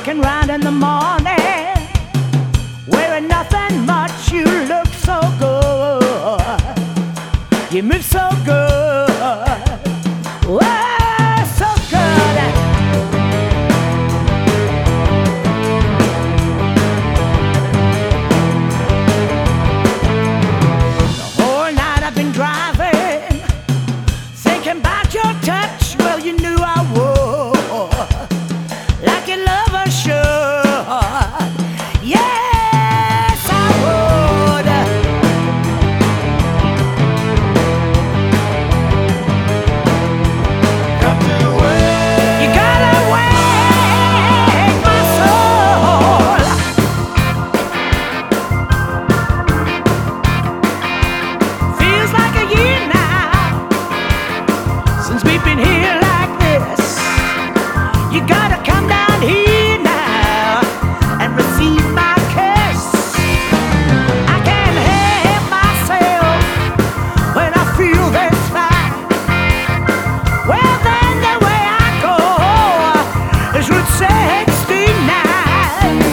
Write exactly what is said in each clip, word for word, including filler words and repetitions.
walking round in the morning, wearing nothing much, you look so good. You move so good. Whoa, so good. The whole night I've been driving, thinking about your touch. Well, you knew I would, like your lover should. Yes, I would. Got to wake. You gotta wake my soul. Feels like a year now since we've been here like this. You gotta come down here now and receive my kiss. I can't help myself when I feel this fire. Well, then the way I go is Route sixty-nine.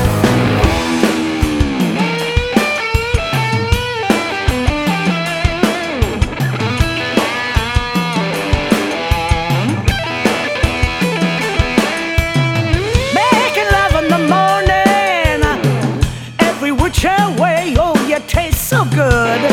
Making love in the morning, every which way, oh, you taste so good.